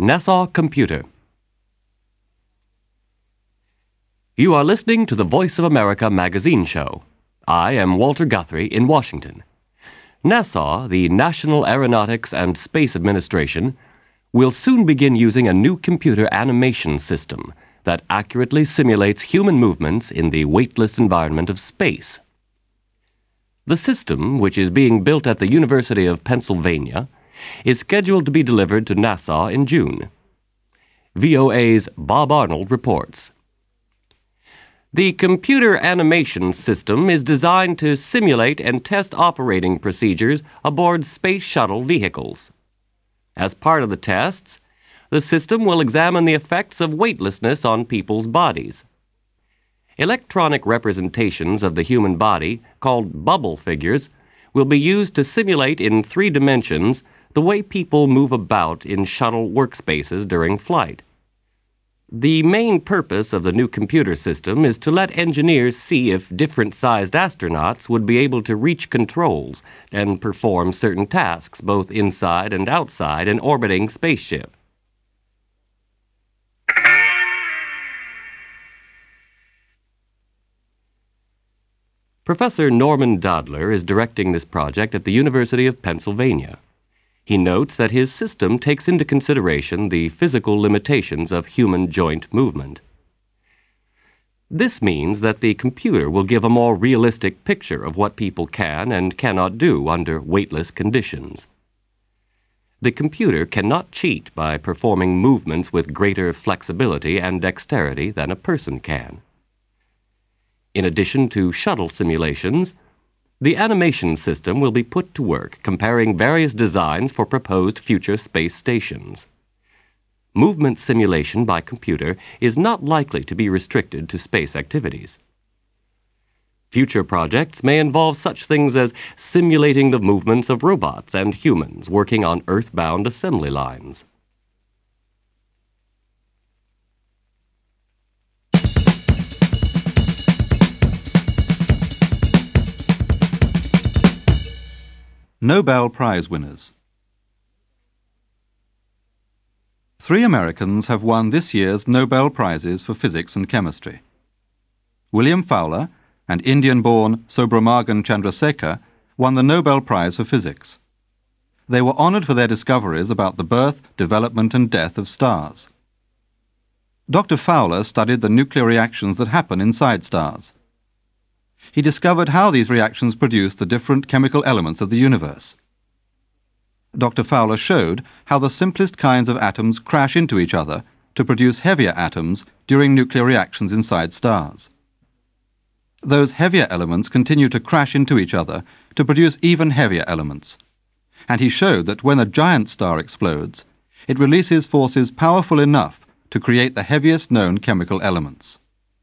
Nassau Computer. You are listening to the Voice of America magazine show. I am Walter Guthrie in Washington. NASA, the National Aeronautics and Space Administration, will soon begin using a new computer animation system that accurately simulates human movements in the weightless environment of space. The system, which is being built at the University of Pennsylvania, is scheduled to be delivered to NASA in June. VOA's Bob Arnold reports. The computer animation system is designed to simulate and test operating procedures aboard space shuttle vehicles. As part of the tests, the system will examine the effects of weightlessness on people's bodies. Electronic representations of the human body, called bubble figures, will be used to simulate in 3 dimensions the way people move about in shuttle workspaces during flight. The main purpose of the new computer system is to let engineers see if different-sized astronauts would be able to reach controls and perform certain tasks both inside and outside an orbiting spaceship. Professor Norman Dodler is directing this project at the University of Pennsylvania. He notes that his system takes into consideration the physical limitations of human joint movement. This means that the computer will give a more realistic picture of what people can and cannot do under weightless conditions. The computer cannot cheat by performing movements with greater flexibility and dexterity than a person can. In addition to shuttle simulations, the animation system will be put to work comparing various designs for proposed future space stations. Movement simulation by computer is not likely to be restricted to space activities. Future projects may involve such things as simulating the movements of robots and humans working on earthbound assembly lines. Nobel Prize winners. 3 Americans have won this year's Nobel Prizes for physics and chemistry. William Fowler and Indian-born Subrahmanyan Chandrasekhar won the Nobel Prize for physics. They were honored for their discoveries about the birth, development and death of stars. Dr. Fowler studied the nuclear reactions that happen inside stars. He discovered how these reactions produce the different chemical elements of the universe. Dr. Fowler showed how the simplest kinds of atoms crash into each other to produce heavier atoms during nuclear reactions inside stars. Those heavier elements continue to crash into each other to produce even heavier elements. And he showed that when a giant star explodes, it releases forces powerful enough to create the heaviest known chemical elements.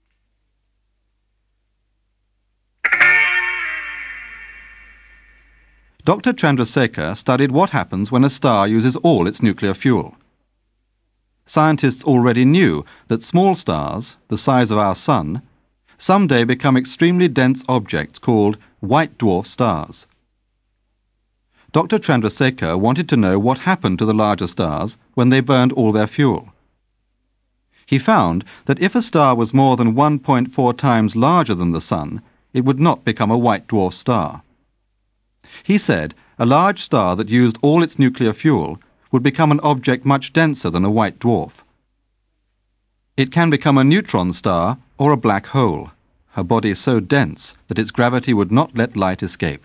Dr. Chandrasekhar studied what happens when a star uses all its nuclear fuel. Scientists already knew that small stars, the size of our Sun, someday become extremely dense objects called white dwarf stars. Dr. Chandrasekhar wanted to know what happened to the larger stars when they burned all their fuel. He found that if a star was more than 1.4 times larger than the Sun, it would not become a white dwarf star. He said a large star that used all its nuclear fuel would become an object much denser than a white dwarf. It can become a neutron star or a black hole, a body so dense that its gravity would not let light escape.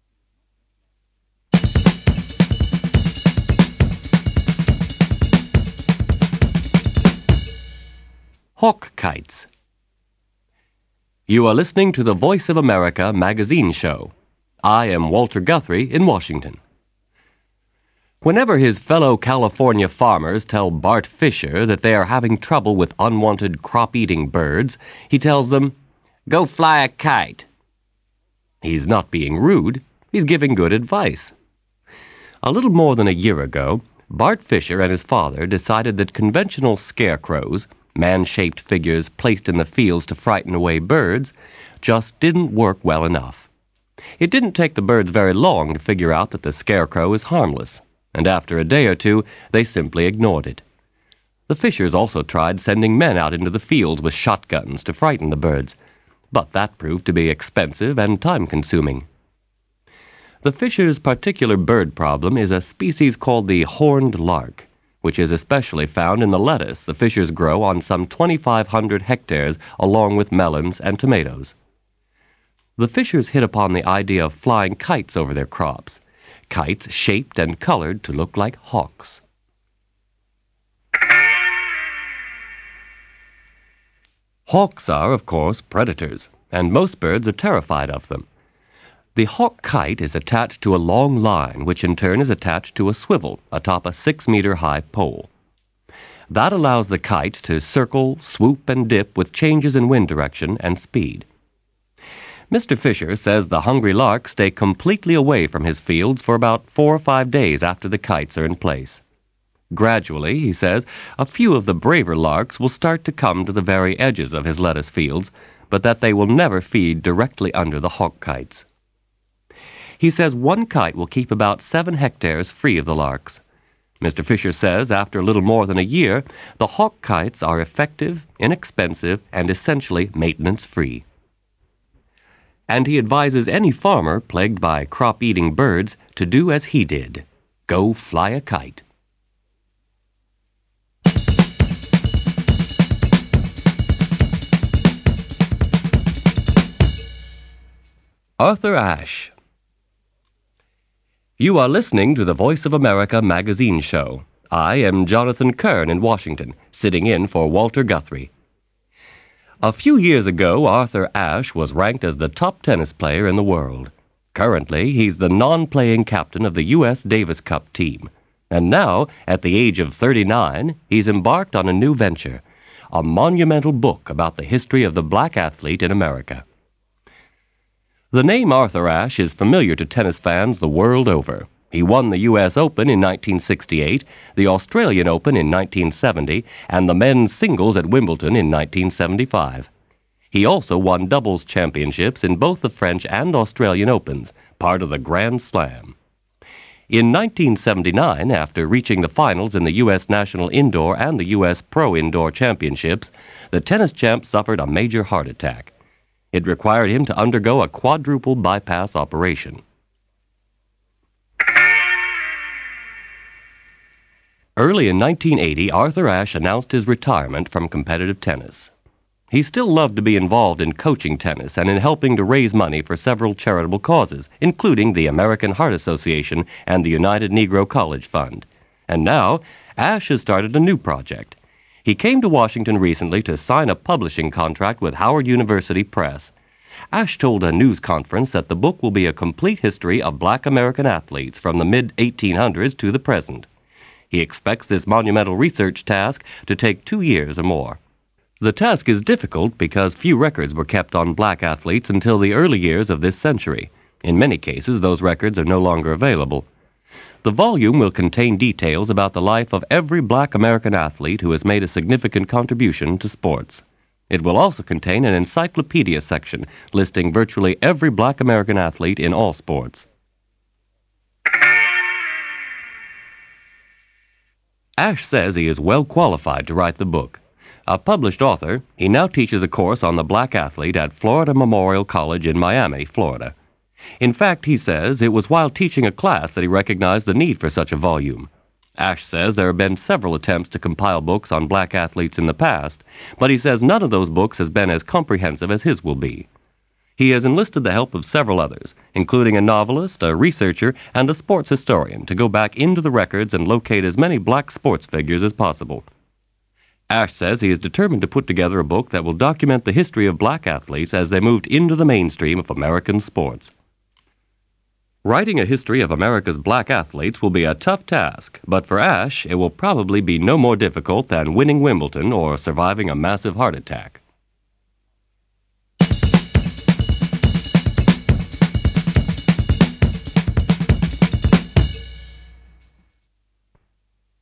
Hawk kites. You are listening to the Voice of America magazine show. I am Walter Guthrie in Washington. Whenever his fellow California farmers tell Bart Fisher that they are having trouble with unwanted crop-eating birds, he tells them, "Go fly a kite." He's not being rude, he's giving good advice. A little more than a year ago, Bart Fisher and his father decided that conventional scarecrows, man-shaped figures placed in the fields to frighten away birds, just didn't work well enough. It didn't take the birds very long to figure out that the scarecrow is harmless, and after a day or two, they simply ignored it. The Fishers also tried sending men out into the fields with shotguns to frighten the birds, but that proved to be expensive and time-consuming. The Fishers' particular bird problem is a species called the horned lark, which is especially found in the lettuce the Fishers grow on some 2,500 hectares along with melons and tomatoes. The Fishers hit upon the idea of flying kites over their crops, kites shaped and colored to look like hawks. Hawks are, of course, predators, and most birds are terrified of them. The hawk kite is attached to a long line, which in turn is attached to a swivel atop a 6-meter-high pole. That allows the kite to circle, swoop, and dip with changes in wind direction and speed. Mr. Fisher says the hungry larks stay completely away from his fields for about 4 or 5 days after the kites are in place. Gradually, he says, a few of the braver larks will start to come to the very edges of his lettuce fields, but that they will never feed directly under the hawk kites. He says one kite will keep about 7 hectares free of the larks. Mr. Fisher says after a little more than a year, the hawk kites are effective, inexpensive, and essentially maintenance-free. And he advises any farmer plagued by crop-eating birds to do as he did. Go fly a kite. Arthur Ashe. You are listening to the Voice of America magazine show. I am Jonathan Kern in Washington, sitting in for Walter Guthrie. A few years ago, Arthur Ashe was ranked as the top tennis player in the world. Currently, he's the non-playing captain of the U.S. Davis Cup team. And now, at the age of 39, he's embarked on a new venture, a monumental book about the history of the black athlete in America. The name Arthur Ashe is familiar to tennis fans the world over. He won the U.S. Open in 1968, the Australian Open in 1970, and the men's singles at Wimbledon in 1975. He also won doubles championships in both the French and Australian Opens, part of the Grand Slam. In 1979, after reaching the finals in the U.S. National Indoor and the U.S. Pro Indoor Championships, the tennis champ suffered a major heart attack. It required him to undergo a quadruple bypass operation. Early in 1980, Arthur Ashe announced his retirement from competitive tennis. He still loved to be involved in coaching tennis and in helping to raise money for several charitable causes, including the American Heart Association and the United Negro College Fund. And now, Ashe has started a new project. He came to Washington recently to sign a publishing contract with Howard University Press. Ashe told a news conference that the book will be a complete history of black American athletes from the mid-1800s to the present. He expects this monumental research task to take 2 years or more. The task is difficult because few records were kept on black athletes until the early years of this century. In many cases, those records are no longer available. The volume will contain details about the life of every black American athlete who has made a significant contribution to sports. It will also contain an encyclopedia section listing virtually every black American athlete in all sports. Ashe says he is well qualified to write the book. A published author, he now teaches a course on the black athlete at Florida Memorial College in Miami, Florida. In fact, he says, it was while teaching a class that he recognized the need for such a volume. Ashe says there have been several attempts to compile books on black athletes in the past, but he says none of those books has been as comprehensive as his will be. He has enlisted the help of several others, including a novelist, a researcher, and a sports historian, to go back into the records and locate as many black sports figures as possible. Ashe says he is determined to put together a book that will document the history of black athletes as they moved into the mainstream of American sports. Writing a history of America's black athletes will be a tough task, but for Ashe, it will probably be no more difficult than winning Wimbledon or surviving a massive heart attack.